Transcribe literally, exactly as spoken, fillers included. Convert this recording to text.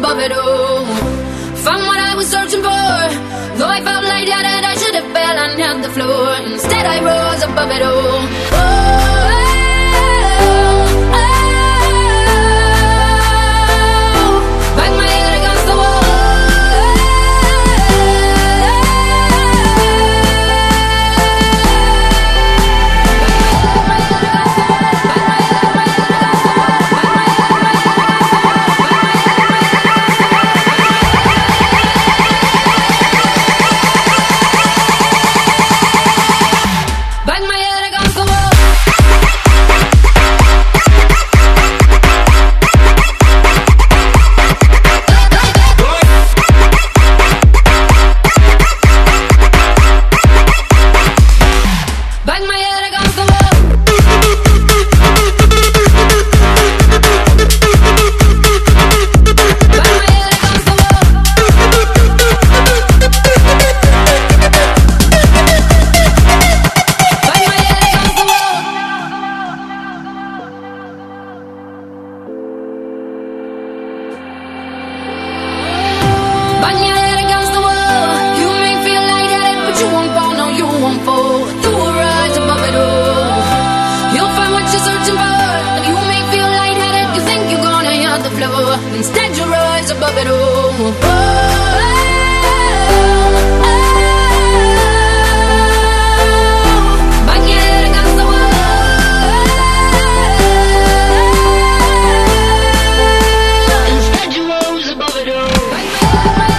above it all. Found what I was searching for, though I felt like that I should have fell and hit the floor. Instead I rose above it all. Oh, bang my head against the wall. Bang my head against the wall. Bang my head against the wall. Bang my head against the wall. Bang my head against the wall. Bang your head against the wall. You may feel lightheaded, but you won't fall, no, you won't fall. You will rise above it all. You'll find what you're searching for. And you may feel lightheaded, you think you're gonna hit the floor. Instead you rise above it all. Oh, bang your head against the wall. Instead you rose above it all. Bang my head,